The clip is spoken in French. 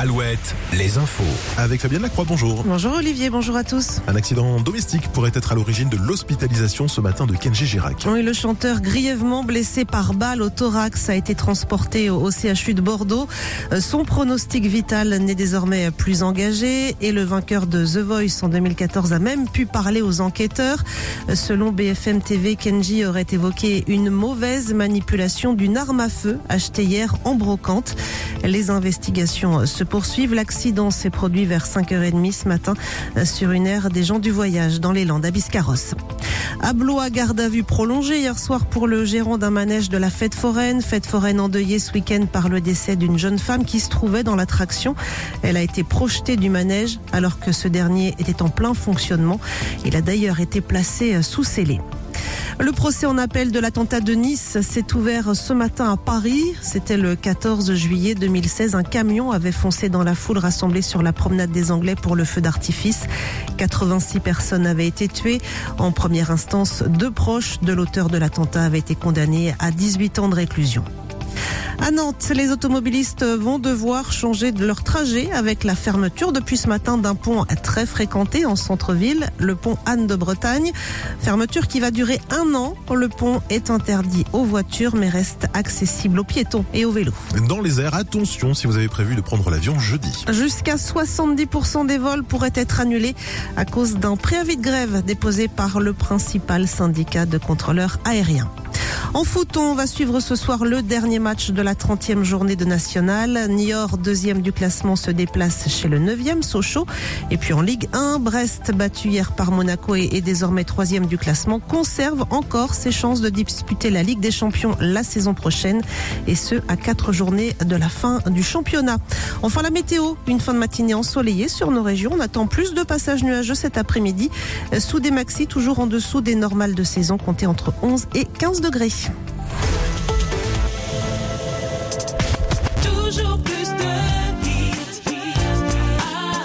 Alouette, les infos. Avec Fabienne Lacroix, bonjour. Bonjour Olivier, bonjour à tous. Un accident domestique pourrait être à l'origine de l'hospitalisation ce matin de Kenji Girac. Oui, le chanteur grièvement blessé par balle au thorax a été transporté au CHU de Bordeaux. Son pronostic vital n'est désormais plus engagé et le vainqueur de The Voice en 2014 a même pu parler aux enquêteurs. Selon BFM TV, Kenji aurait évoqué une mauvaise manipulation d'une arme à feu achetée hier en brocante. Les investigations se poursuivent. L'accident s'est produit vers 5h30 ce matin sur une aire des gens du voyage dans les Landes à Biscarrosse. À Blois, garde à vue prolongée hier soir pour le gérant d'un manège de la fête foraine. Fête foraine endeuillée ce week-end par le décès d'une jeune femme qui se trouvait dans l'attraction. Elle a été projetée du manège alors que ce dernier était en plein fonctionnement. Il a d'ailleurs été placé sous scellé. Le procès en appel de l'attentat de Nice s'est ouvert ce matin à Paris. C'était le 14 juillet 2016. Un camion avait foncé dans la foule rassemblée sur la promenade des Anglais pour le feu d'artifice. 86 personnes avaient été tuées. En première instance, 2 proches de l'auteur de l'attentat avaient été condamnés à 18 ans de réclusion. À Nantes, les automobilistes vont devoir changer de leur trajet avec la fermeture depuis ce matin d'un pont très fréquenté en centre-ville, le pont Anne de Bretagne. Fermeture qui va durer 1 an. Le pont est interdit aux voitures mais reste accessible aux piétons et aux vélos. Dans les airs, attention si vous avez prévu de prendre l'avion jeudi. Jusqu'à 70% des vols pourraient être annulés à cause d'un préavis de grève déposé par le principal syndicat de contrôleurs aériens. En foot, on va suivre ce soir le dernier match de la 30e journée de National. Niort, 2e du classement, se déplace chez le 9e, Sochaux. Et puis en Ligue 1, Brest, battu hier par Monaco et désormais 3e du classement, conserve encore ses chances de disputer la Ligue des Champions la saison prochaine. Et ce, à 4 journées de la fin du championnat. Enfin, la météo, une fin de matinée ensoleillée sur nos régions. On attend plus de passages nuageux cet après-midi. Sous des maxis toujours en dessous des normales de saison, comptées entre 11 et 15 degrés.